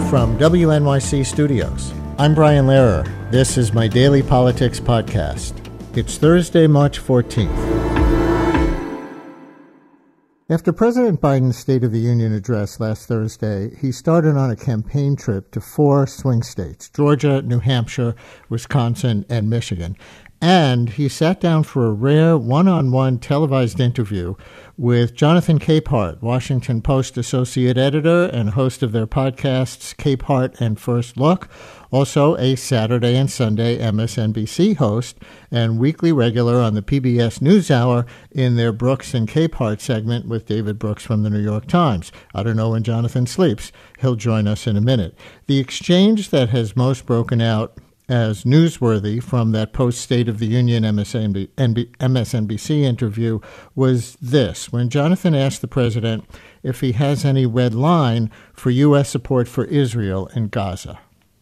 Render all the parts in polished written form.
From WNYC Studios, I'm Brian Lehrer. This is my daily politics podcast. It's Thursday, March 14th. After President Biden's State of the Union address last Thursday, he started on a campaign trip to 4 swing states, Georgia, New Hampshire, Wisconsin, and Michigan. And he sat down for a rare one-on-one televised interview with Jonathan Capehart, Washington Post associate editor and host of their podcasts Capehart and First Look, also a Saturday and Sunday MSNBC host and weekly regular on the PBS NewsHour in their Brooks and Capehart segment with David Brooks from the New York Times. I don't know when Jonathan sleeps. He'll join us in a minute. The exchange that has most broken out as newsworthy from that post-State of the Union MSNBC interview was this, when Jonathan asked the president if he has any red line for U.S. support for Israel and Gaza.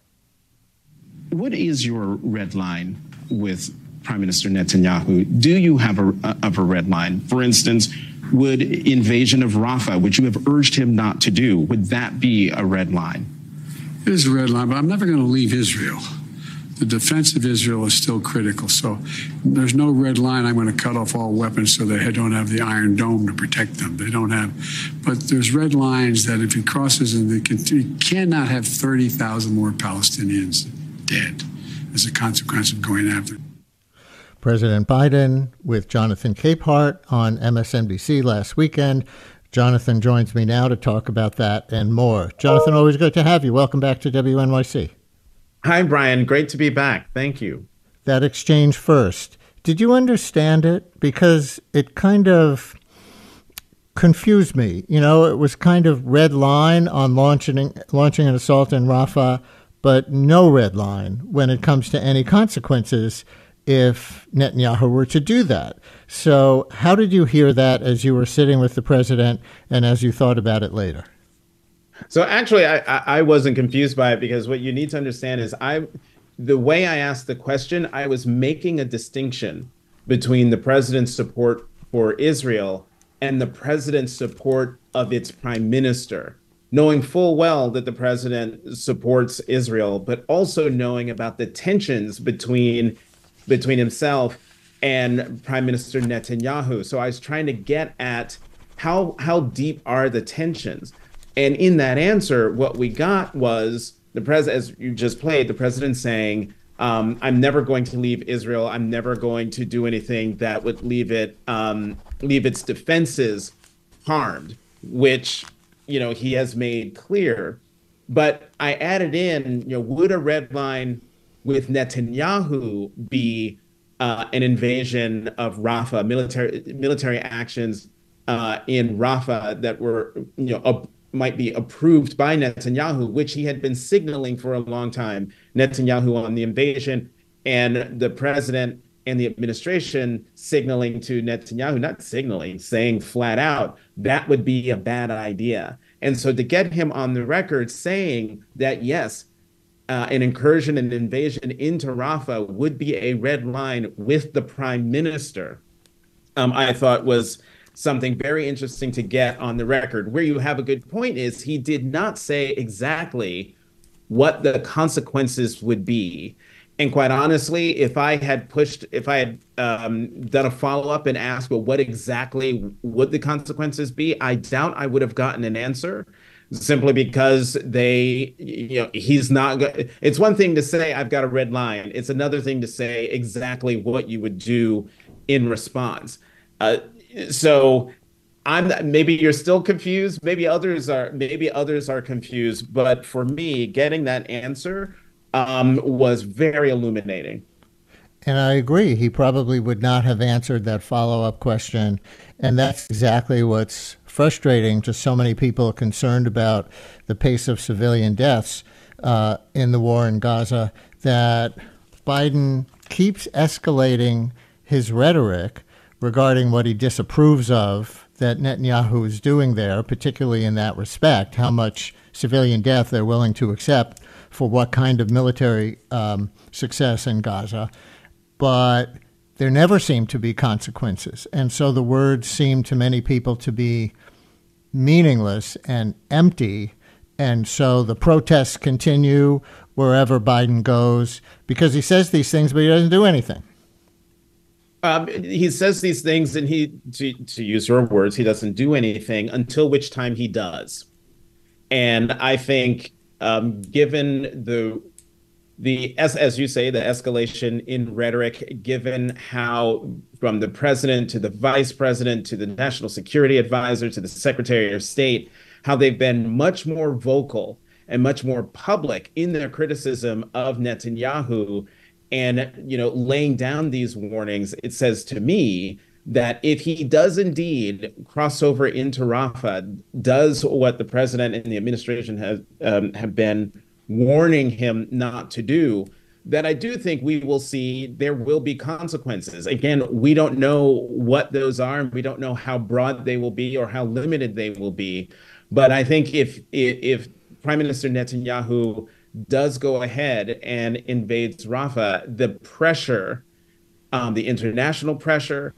What is your red line with Prime Minister Netanyahu? Do you have a red line? For instance, would invasion of Rafah, which you have urged him not to do, would that be a red line? It is a red line, but I'm never going to leave Israel. The defense of Israel is still critical. So there's no red line. I'm going to cut off all weapons so they don't have the Iron Dome to protect them. They don't have. But there's red lines that if he crosses, and he cannot have 30,000 more Palestinians dead as a consequence of going after. President Biden with Jonathan Capehart on MSNBC last weekend. Jonathan joins me now to talk about that and more. Jonathan, always good to have you. Welcome back to WNYC. Hi, Brian. Great to be back. Thank you. That exchange first. Did you understand it? Because it kind of confused me. You know, it was kind of red line on launching an assault in Rafah, but no red line when it comes to any consequences if Netanyahu were to do that. So how did you hear that as you were sitting with the president and as you thought about it later? So actually, I wasn't confused by it, because what you need to understand is the way I asked the question, I was making a distinction between the president's support for Israel and the president's support of its prime minister, knowing full well that the president supports Israel, but also knowing about the tensions between himself and Prime Minister Netanyahu. So I was trying to get at how deep are the tensions. And in that answer, what we got was the president, as you just played, the president saying, I'm never going to leave Israel. I'm never going to do anything that would leave its defenses harmed, which, you know, he has made clear. But I added in, you know, would a red line with Netanyahu be an invasion of Rafah, military actions in Rafah that were, you know, might be approved by Netanyahu, which he had been signaling for a long time, Netanyahu on the invasion, and the president and the administration signaling to Netanyahu, not signaling, saying flat out, that would be a bad idea. And so to get him on the record saying that, yes, an incursion and invasion into Rafah would be a red line with the prime minister, I thought was something very interesting to get on the record. Where you have a good point is he did not say exactly what the consequences would be. And quite honestly, if I had done a follow-up and asked, well, what exactly would the consequences be? I doubt I would have gotten an answer, simply because he's not. It's one thing to say, I've got a red line. It's another thing to say exactly what you would do in response. So maybe you're still confused. Maybe others are confused. But for me, getting that answer was very illuminating. And I agree. He probably would not have answered that follow-up question. And that's exactly what's frustrating to so many people concerned about the pace of civilian deaths in the war in Gaza, that Biden keeps escalating his rhetoric regarding what he disapproves of that Netanyahu is doing there, particularly in that respect, how much civilian death they're willing to accept for what kind of military success in Gaza. But there never seem to be consequences. And so the words seem to many people to be meaningless and empty And so the protests continue wherever Biden goes because he says these things, but he doesn't do anything. He says these things, and to use your words, he doesn't do anything until which time he does. And I think, given as you say, the escalation in rhetoric, given how from the president to the vice president to the national security advisor to the secretary of state, how they've been much more vocal and much more public in their criticism of Netanyahu, and laying down these warnings, it says to me that if he does indeed cross over into Rafah, does what the president and the administration have been warning him not to do, that I do think we will see there will be consequences. Again, we don't know what those are, and we don't know how broad they will be or how limited they will be. But I think if Prime Minister Netanyahu does go ahead and invades Rafah, the pressure, the international pressure,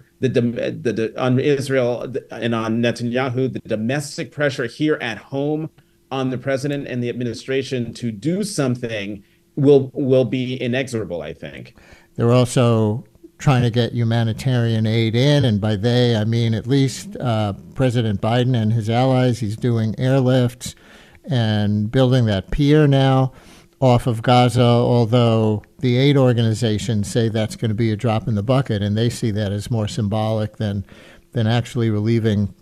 on Israel and on Netanyahu, the domestic pressure here at home on the president and the administration to do something will be inexorable, I think. They're also trying to get humanitarian aid in, and by they, I mean at least President Biden and his allies. He's doing airlifts and building that pier now off of Gaza, although the aid organizations say that's going to be a drop in the bucket, and they see that as more symbolic than actually relieving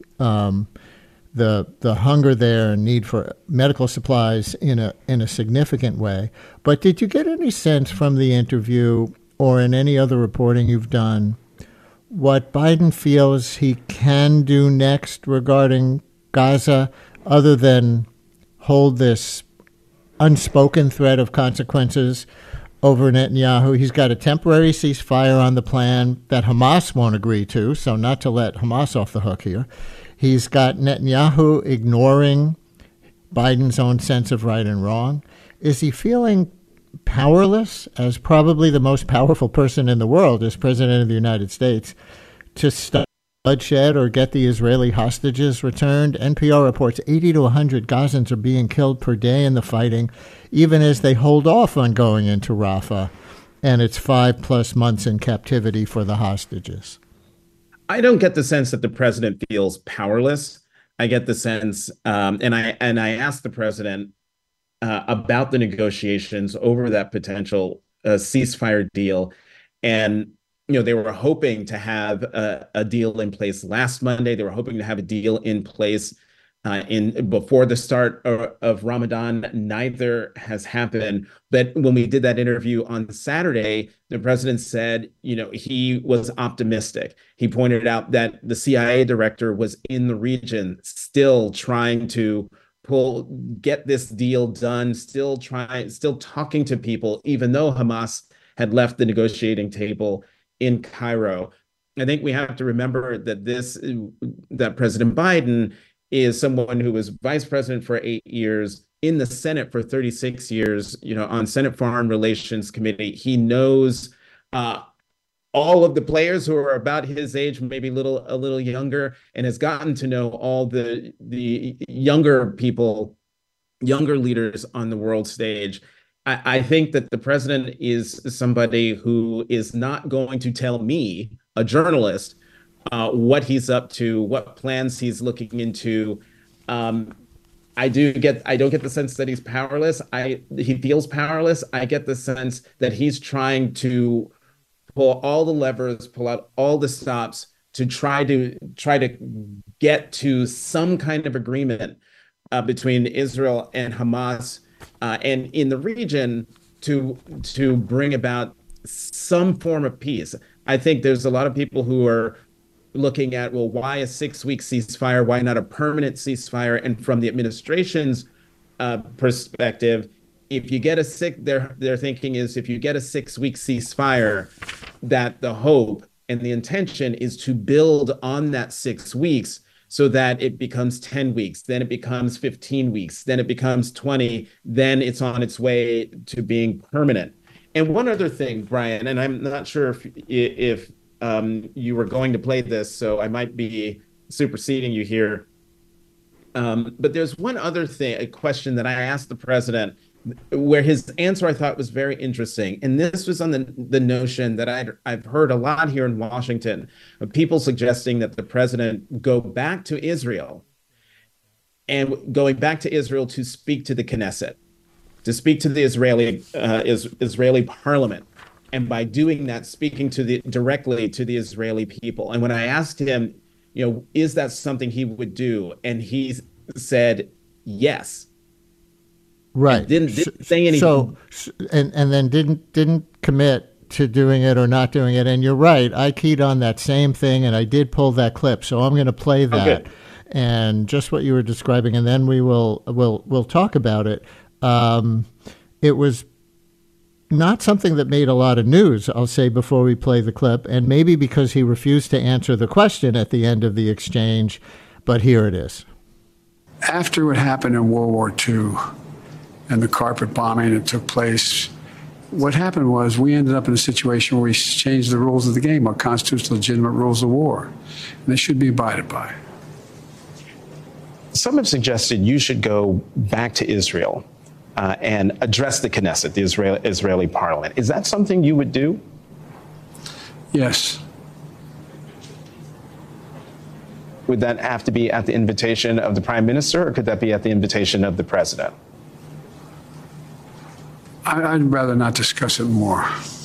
the hunger there and need for medical supplies in a significant way. But did you get any sense from the interview or in any other reporting you've done what Biden feels he can do next regarding Gaza, other than hold this unspoken threat of consequences over Netanyahu? He's got a temporary ceasefire on the plan that Hamas won't agree to, so not to let Hamas off the hook here. He's got Netanyahu ignoring Biden's own sense of right and wrong. Is he feeling powerless, as probably the most powerful person in the world as president of the United States, to stop bloodshed or get the Israeli hostages returned? NPR reports 80 to 100 Gazans are being killed per day in the fighting, even as they hold off on going into Rafah, and it's 5+ months in captivity for the hostages. I don't get the sense that the president feels powerless. I get the sense, and I asked the president about the negotiations over that potential ceasefire deal, and they were hoping to have a deal in place last Monday. They were hoping to have a deal in place before the start of Ramadan. Neither has happened. But when we did that interview on Saturday, the president said, he was optimistic. He pointed out that the CIA director was in the region, still trying to get this deal done, still talking to people, even though Hamas had left the negotiating table in Cairo. I think we have to remember that President Biden is someone who was vice president for 8 years, in the Senate for 36 years, on Senate Foreign Relations Committee. He knows all of the players who are about his age, maybe a little younger, and has gotten to know all the younger people, younger leaders on the world stage. I think that the president is somebody who is not going to tell me, a journalist, what he's up to, what plans he's looking into. I don't get the sense that he's powerless. He feels powerless. I get the sense that he's trying to pull all the levers, pull out all the stops to try to get to some kind of agreement between Israel and Hamas and in the region to bring about some form of peace. I think there's a lot of people who are looking at, well, why a 6-week ceasefire? Why not a permanent ceasefire? And from the administration's perspective, if you get their thinking is, if you get a 6-week ceasefire, that the hope and the intention is to build on that 6 weeks so that it becomes 10 weeks, then it becomes 15 weeks, then it becomes 20, then it's on its way to being permanent. And one other thing, Brian, and I'm not sure if you were going to play this, so I might be superseding you here. But there's one other thing, a question that I asked the president, where his answer I thought was very interesting, and this was on the notion that I've heard a lot here in Washington of people suggesting that the president go back to Israel, and going back to Israel to speak to the Knesset, to speak to the Israeli parliament, and by doing that, speaking directly to the Israeli people. And when I asked him, is that something he would do, and he said yes. Right. Didn't say anything. And then didn't commit to doing it or not doing it. And you're right. I keyed on that same thing, and I did pull that clip. So I'm going to play that, and just what you were describing, and then we'll talk about it. It was not something that made a lot of news, I'll say, before we play the clip, and maybe because he refused to answer the question at the end of the exchange, but here it is. After what happened in World War II and the carpet bombing that took place, what happened was we ended up in a situation where we changed the rules of the game, our constitutional legitimate rules of war, and they should be abided by. Some have suggested you should go back to Israel and address the Knesset, the Israeli parliament. Is that something you would do? Yes. Would that have to be at the invitation of the prime minister, or could that be at the invitation of the president? I'd rather not discuss it more.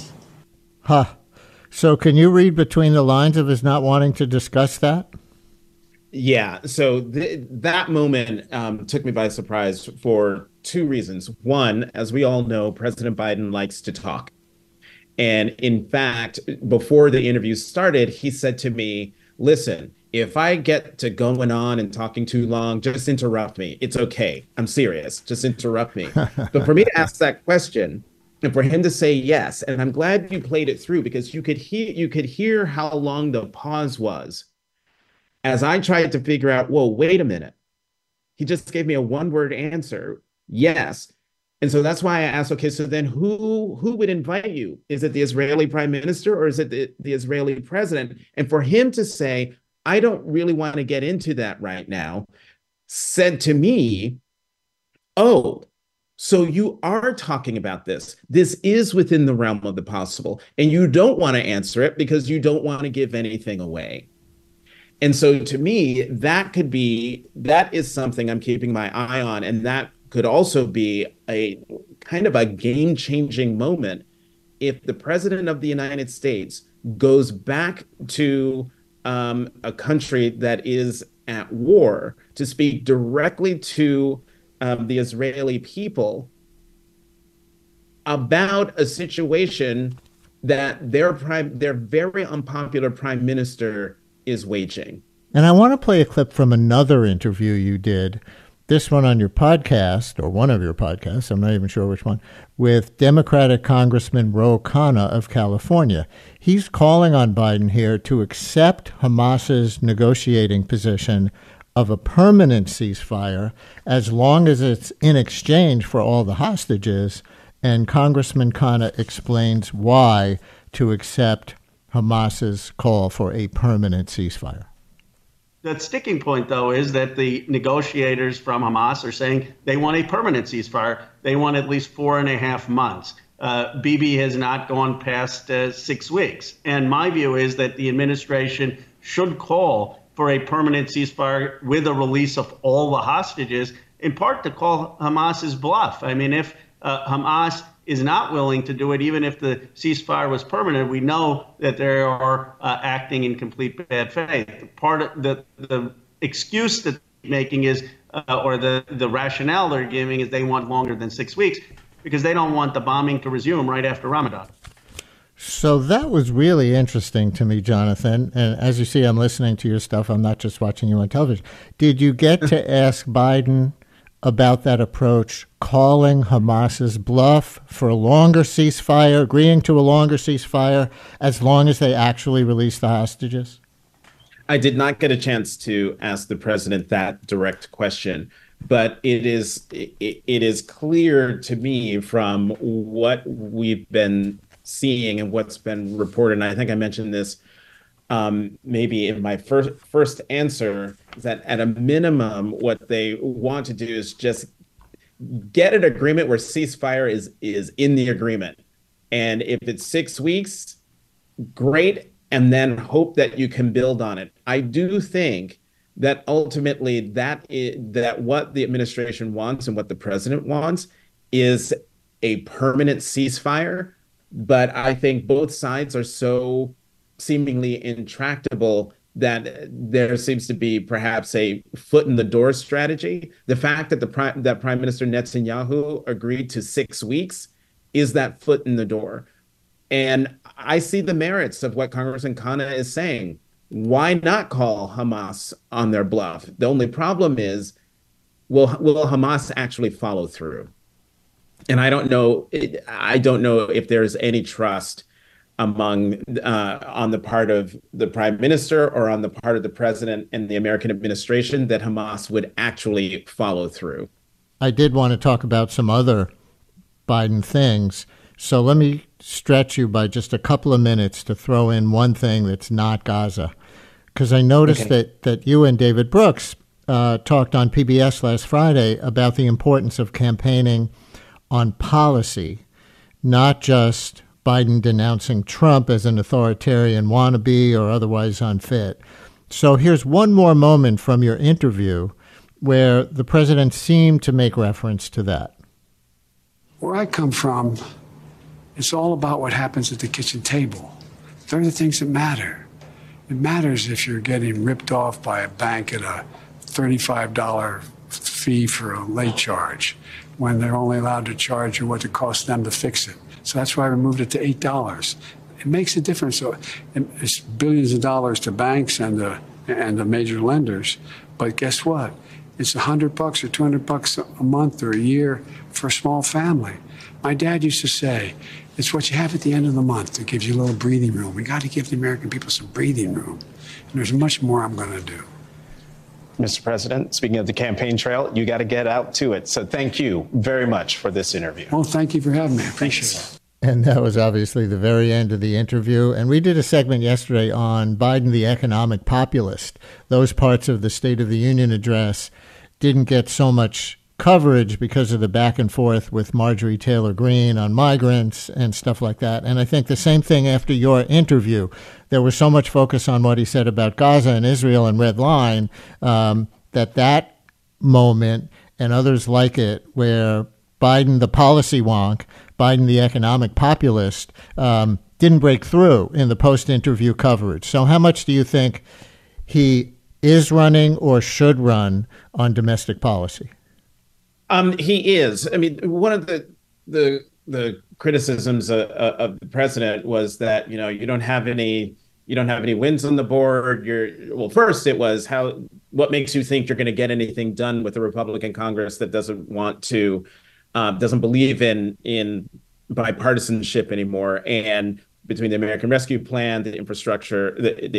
So can you read between the lines of his not wanting to discuss that? Yeah. So that moment took me by surprise for two reasons. One, as we all know, President Biden likes to talk. And in fact, before the interview started, he said to me, listen, if I get to going on and talking too long, just interrupt me. It's okay. I'm serious. Just interrupt me. But for me to ask that question and for him to say yes, and I'm glad you played it through, because you could hear how long the pause was as I tried to figure out, whoa, wait a minute. He just gave me a one-word answer, yes. And so that's why I asked, okay, so then who would invite you? Is it the Israeli prime minister, or is it the Israeli president? And for him to say, I don't really want to get into that right now, said to me, oh, so you are talking about this. This is within the realm of the possible, and you don't want to answer it because you don't want to give anything away. And so to me, that is something I'm keeping my eye on. And that could also be a kind of a game-changing moment if the president of the United States goes back to a country that is at war to speak directly to the Israeli people about a situation that their very unpopular prime minister is waging. And I want to play a clip from another interview you did, this one on your podcast, or one of your podcasts, I'm not even sure which one, with Democratic Congressman Ro Khanna of California. He's calling on Biden here to accept Hamas's negotiating position of a permanent ceasefire as long as it's in exchange for all the hostages. And Congressman Khanna explains why to accept Hamas's call for a permanent ceasefire. The sticking point, though, is that the negotiators from Hamas are saying they want a permanent ceasefire. They want at least 4.5 months. Bibi has not gone past 6 weeks. And my view is that the administration should call for a permanent ceasefire with a release of all the hostages, in part to call Hamas's bluff. I mean, if Hamas is not willing to do it, even if the ceasefire was permanent, we know that they are acting in complete bad faith. Part of the excuse that they're making is, or the rationale they're giving is they want longer than 6 weeks because they don't want the bombing to resume right after Ramadan. So that was really interesting to me, Jonathan. And as you see, I'm listening to your stuff. I'm not just watching you on television. Did you get to ask Biden about that approach, calling Hamas's bluff for a longer ceasefire, agreeing to a longer ceasefire as long as they actually release the hostages? I did not get a chance to ask the president that direct question, but it is clear to me from what we've been seeing and what's been reported, and I think I mentioned this maybe in my first answer, is that at a minimum, what they want to do is just get an agreement where ceasefire is in the agreement. And if it's 6 weeks, great, and then hope that you can build on it. I do think that ultimately that what the administration wants and what the president wants is a permanent ceasefire. But I think both sides are so seemingly intractable that there seems to be perhaps a foot in the door strategy. The fact that that Prime Minister Netanyahu agreed to 6 weeks is that foot in the door. And I see the merits of what Congressman Khanna is saying. Why not call Hamas on their bluff? The only problem is, will Hamas actually follow through? And I don't know if there's any trust among on the part of the prime minister or on the part of the president and the American administration that Hamas would actually follow through. I did want to talk about some other Biden things. So let me stretch you by just a couple of minutes to throw in one thing that's not Gaza. Because I noticed that you and David Brooks talked on PBS last Friday about the importance of campaigning on policy, not just Biden denouncing Trump as an authoritarian wannabe or otherwise unfit. So here's one more moment from your interview where the president seemed to make reference to that. Where I come from, it's all about what happens at the kitchen table. They're the things that matter. It matters if you're getting ripped off by a bank at a $35 fee for a late charge when they're only allowed to charge you what it costs them to fix it. So that's why we moved it to $8. It makes a difference. So it's billions of dollars to banks and the major lenders. But guess what? It's $100 or $200 a month or a year for a small family. My dad used to say, it's what you have at the end of the month that gives you a little breathing room. We got to give the American people some breathing room. And there's much more I'm going to do. Mr. President, speaking of the campaign trail, you got to get out to it. So thank you very much for this interview. Well, thank you for having me. I appreciate it. And that was obviously the very end of the interview. And we did a segment yesterday on Biden, the economic populist. Those parts of the State of the Union address didn't get so much coverage because of the back and forth with Marjorie Taylor Greene on migrants and stuff like that. And I think the same thing after your interview. There was so much focus on what he said about Gaza and Israel and Red Line that moment and others like it, where Biden, the policy wonk, Biden, the economic populist, didn't break through in the post-interview coverage. So how much do you think he is running or should run on domestic policy? He is. I mean, one of the criticisms of the president was that, you don't have any wins on the board. First it was what makes you think you're going to get anything done with a Republican Congress that doesn't believe in bipartisanship anymore, and between the American Rescue Plan, the infrastructure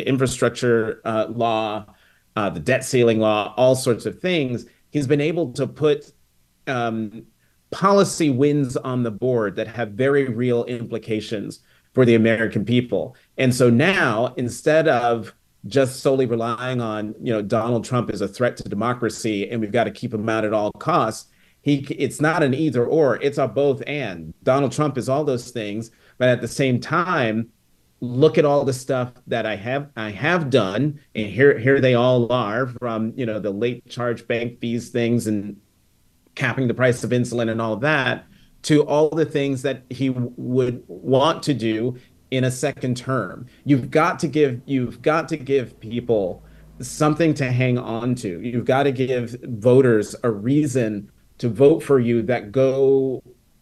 law, the debt ceiling law, all sorts of things, he's been able to put policy wins on the board that have very real implications for the American people. And so now, instead of just solely relying on, Donald Trump is a threat to democracy and we've got to keep him out at all costs, it's not an either or, it's a both and. Donald Trump is all those things, but at the same time, look at all the stuff that I have done, and here they all are, from the late charge bank fees things and capping the price of insulin and all of that, to all the things that he would want to do in a second term. You've got to give people something to hang on to. You've got to give voters a reason to vote for you that goes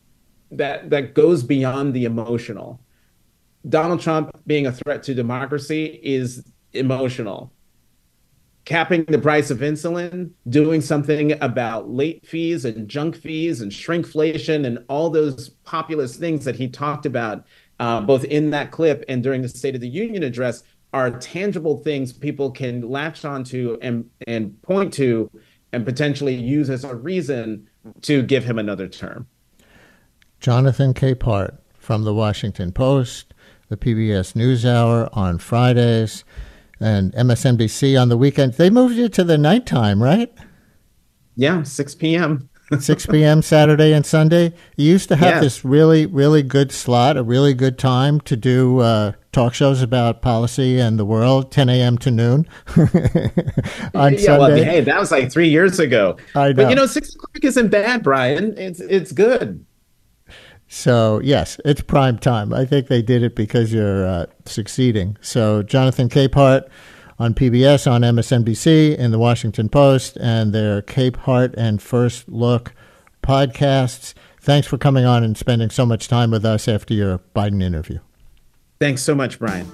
beyond the emotional. Donald Trump being a threat to democracy is emotional. Capping the price of insulin, doing something about late fees and junk fees and shrinkflation and all those populist things that he talked about, both in that clip and during the State of the Union address, are tangible things people can latch onto and point to and potentially use as a reason to give him another term. Jonathan Capehart from the Washington Post, the PBS NewsHour on Fridays. and MSNBC on the weekend. They moved you to the nighttime, right? Yeah, 6 p.m. 6 p.m. Saturday and Sunday. You used to have Yeah. this really, really good slot, a really good time to do talk shows about policy and the world, 10 a.m. to noon on Sunday. Well, hey, that was like 3 years ago. I know. But 6 o'clock isn't bad, Brian. It's good. So, yes, it's prime time. I think they did it because you're succeeding. So, Jonathan Capehart on PBS, on MSNBC, in the Washington Post, and their Capehart and First Look podcasts. Thanks for coming on and spending so much time with us after your Biden interview. Thanks so much, Brian.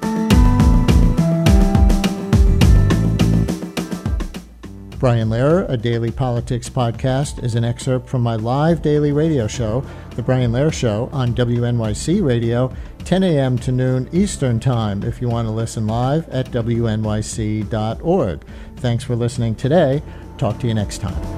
Brian Lehrer, a daily politics podcast, is an excerpt from my live daily radio show, The Brian Lehrer Show, on WNYC Radio, 10 a.m. to noon Eastern Time, if you want to listen live at wnyc.org. Thanks for listening today. Talk to you next time.